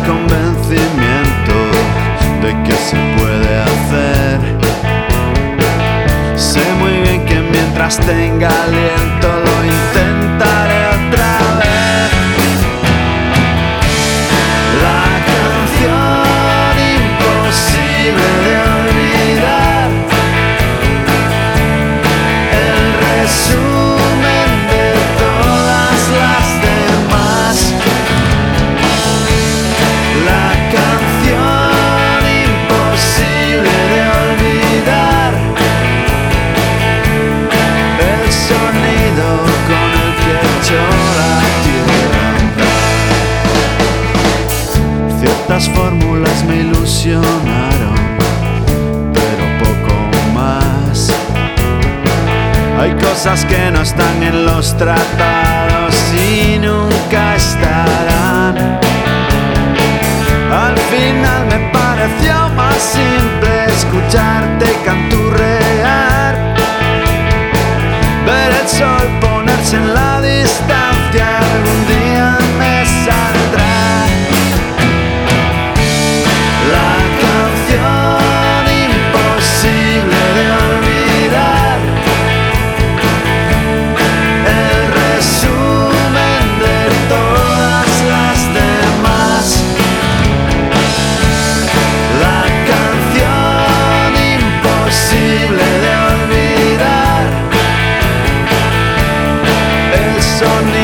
convencimiento de que se puede hacer. Sé muy bien que mientras tenga aliento lo intentaré otra vez. La canción imposible de olvidar, el resumen de todas las demás. La canción imposible de olvidar, el sonido con el que echó la tierra a andar. Ciertas fórmulas me ilusionaron, pero poco más. Hay cosas que no están en los tratados y nunca estarán. Al final me pareció más simple escucharte canturrear, ver el sol ponerse en la distancia, algún día me saldrá. La canción imposible de olvidar, el resumen de todas las demás. La canción imposible de olvidar, el sonido